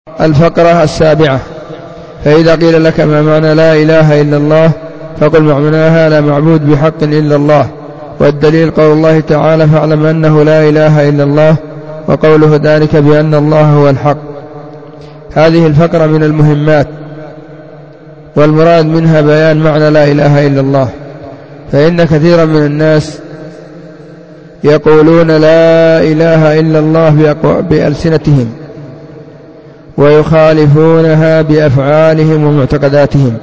الفقرة 7. فإذا قيل لك ما معنى لا إله إلا الله فقل معناها لا معبود بحق إلا الله، والدليل قول الله تعالى فاعلم أنه لا إله إلا الله، وقوله ذلك بأن الله هو الحق. هذه الفقرة من المهمات، والمراد منها بيان معنى لا إله إلا الله، فإن كثيرا من الناس يقولون لا إله إلا الله بألسنتهم ويخالفونها بأفعالهم ومعتقداتهم،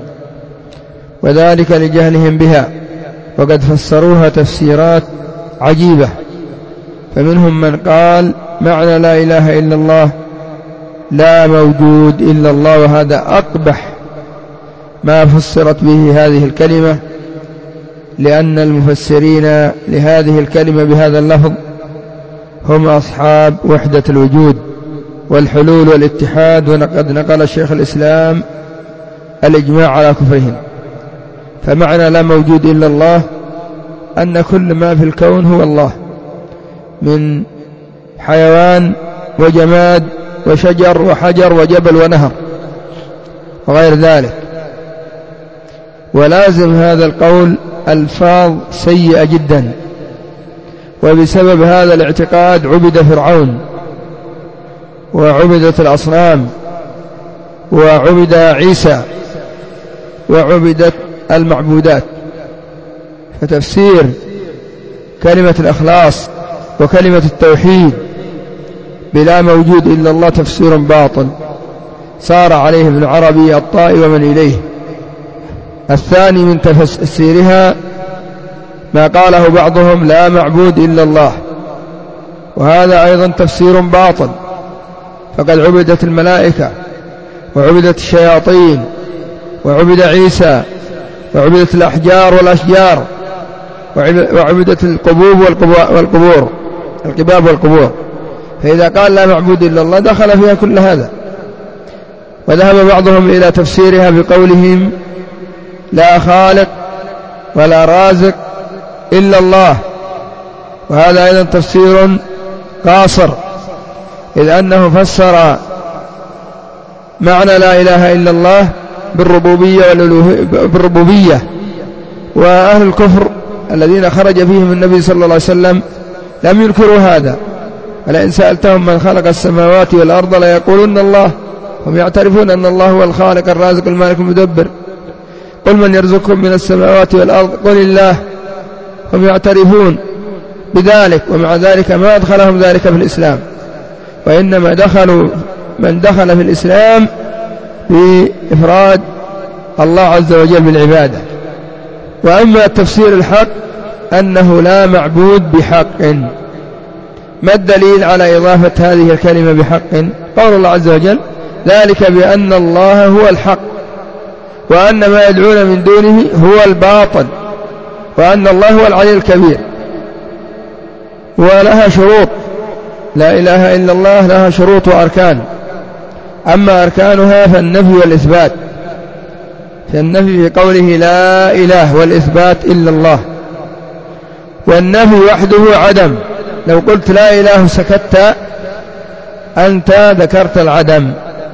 وذلك لجهلهم بها، وقد فسروها تفسيرات عجيبة. فمنهم من قال معنى لا إله إلا الله لا موجود إلا الله، وهذا أقبح ما فسرت به هذه الكلمة، لأن المفسرين لهذه الكلمة بهذا اللفظ هم أصحاب وحدة الوجود والحلول والاتحاد، وقد نقل الشيخ الإسلام الإجماع على كفرهم. فمعنى لا موجود إلا الله أن كل ما في الكون هو الله، من حيوان وجماد وشجر وحجر وجبل ونهر وغير ذلك. ولازم هذا القول ألفاظ سيئة جدا، وبسبب هذا الاعتقاد عبد فرعون وعبدت الأصنام وعبد عيسى وعبدت المعبودات. فتفسير كلمة الإخلاص وكلمة التوحيد بلا موجود إلا الله تفسير باطل صار عليه ابن عربي الطائي ومن إليه. الثاني من تفسيرها ما قاله بعضهم لا معبود إلا الله، وهذا أيضا تفسير باطل، فقد عبدت الملائكة وعبدت الشياطين وعبد عيسى وعبدت الأحجار والأشجار وعبدت القبوب والقبور، القباب والقبور. فإذا قال لا معبود إلا الله دخل فيها كل هذا. وذهب بعضهم إلى تفسيرها بقولهم لا خالق ولا رازق إلا الله، وهذا أيضا تفسير قاصر، إذ أنه فسر معنى لا إله إلا الله بالربوبية. وأهل الكفر الذين خرج فيهم النبي صلى الله عليه وسلم لم ينكروا هذا، ولئن سألتهم من خلق السماوات والأرض ليقولن الله، هم يعترفون أن الله هو الخالق الرازق المالك المدبر. قل من يرزقكم من السماوات والأرض قل الله، هم يعترفون بذلك، ومع ذلك ما أدخلهم ذلك في الإسلام، وإنما من دخل في الإسلام بإفراد الله عز وجل بالعبادة. وأما التفسير الحق أنه لا معبود بحق، ما الدليل على إضافة هذه الكلمة بحق؟ قول الله عز وجل ذلك بأن الله هو الحق، وأن ما يدعون من دونه هو الباطل، وأن الله هو العلي الكبير. ولها شروط، لا إله إلا الله لها شروط وأركان، أما أركانها فالنفي والإثبات. فالنفي في قوله لا إله، والإثبات إلا الله. والنفي وحده عدم، لو قلت لا إله سكت أنت ذكرت العدم.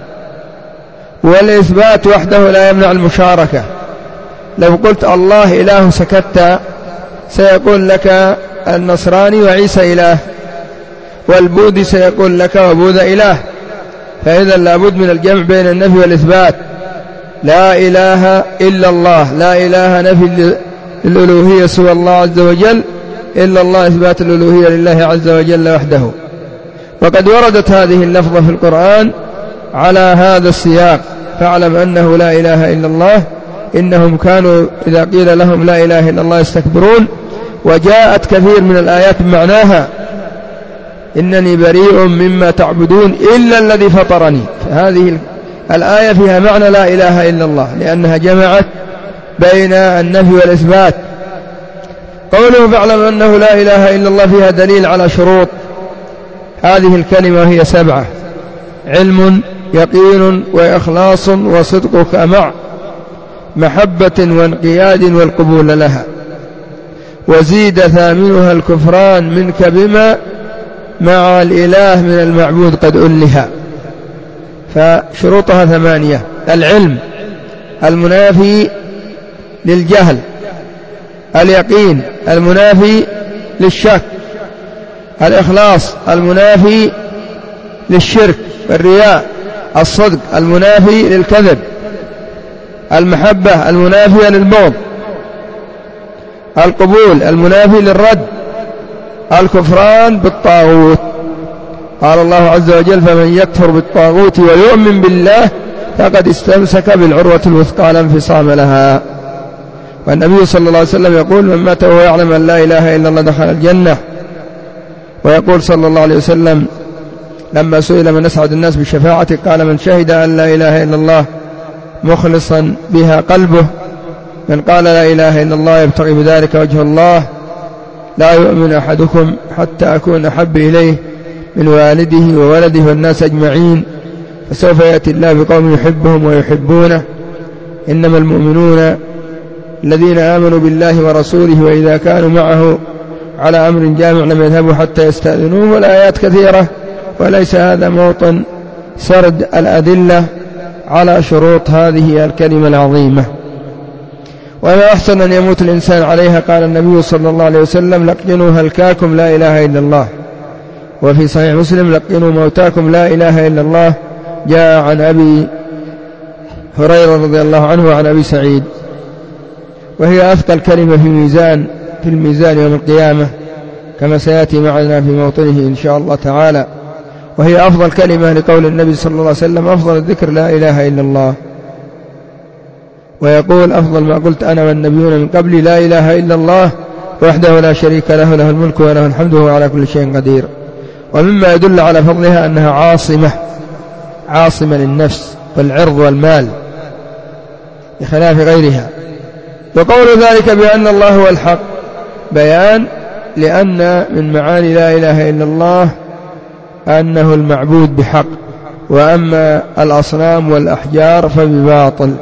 والإثبات وحده لا يمنع المشاركة، لو قلت الله إله سكت سيقول لك النصراني وعيسى إله، والبوذي سيقول لك وبوذا إله. فإذا لابد من الجمع بين النفي والإثبات. لا إله إلا الله، لا إله نفي الألوهية سوى الله عز وجل، إلا الله إثبات الألوهية لله عز وجل وحده. وقد وردت هذه اللفظة في القرآن على هذا السياق، فاعلم أنه لا إله إلا الله إنهم كانوا إذا قيل لهم لا إله إلا الله يستكبرون. وجاءت كثير من الآيات معناها إنني بريء مما تعبدون إلا الذي فطرني. فهذه الآية فيها معنى لا إله إلا الله، لأنها جمعت بين النفي والإثبات. قوله فاعلم أنه لا إله إلا الله فيها دليل على شروط هذه الكلمة، وهي 7: علم، يقين، وإخلاص، وصدقك مع محبة وانقياد والقبول لها. وزيد ثامنها الكفران منك بما مع الإله من المعبود قد ألها. فشروطها 8: العلم المنافي للجهل، اليقين المنافي للشك، الإخلاص المنافي للشرك والرياء، الصدق المنافي للكذب، المحبة المنافية للبغض، القبول المنافي للرد، الكفران بالطاغوت. قال الله عز وجل: فمن يكفر بالطاغوت ويؤمن بالله فقد استمسك بالعروة الوثقى لا انفصام لها. والنبي صلى الله عليه وسلم يقول: من مات وهو يعلم أن لا إله إلا الله دخل الجنة. ويقول صلى الله عليه وسلم لما سئل من أسعد الناس بشفاعته قال: من شهد أن لا إله إلا الله مخلصا بها قلبه. من قال لا إله إلا الله يبتغي بذلك وجه الله لا يؤمن أحدكم حتى أكون أحب إليه من والده وولده والناس أجمعين، فسوف يأتي الله بقوم يحبهم ويحبونه. إنما المؤمنون الذين آمنوا بالله ورسوله وإذا كانوا معه على أمر جامع لم يذهبوا حتى يستأذنوه. والآيات كثيرة، وليس هذا موطن سرد الأدلة على شروط هذه الكلمة العظيمة. وما أحسن أن يموت الإنسان عليها. قال النبي صلى الله عليه وسلم: لقنوا هلكاكم لا إله إلا الله. وفي صحيح مسلم: لقنوا موتاكم لا إله إلا الله. جاء عن أبي هريرة رضي الله عنه وعن أبي سعيد. وهي أثقل كلمة في الميزان يوم القيامة كما سيأتي معنا في موطنه إن شاء الله تعالى. وهي أفضل كلمة لقول النبي صلى الله عليه وسلم: أفضل الذكر لا إله إلا الله. ويقول: أفضل ما قلت أنا والنبيون من قبلي لا إله إلا الله وحده لا شريك له، له الملك وله الحمد وهو على كل شيء قدير. ومما يدل على فضلها أنها عاصمة للنفس والعرض والمال بخلاف غيرها. وقول ذلك بأن الله هو الحق بيان لأن من معاني لا إله إلا الله أنه المعبود بحق، وأما الأصنام والأحجار فبباطل.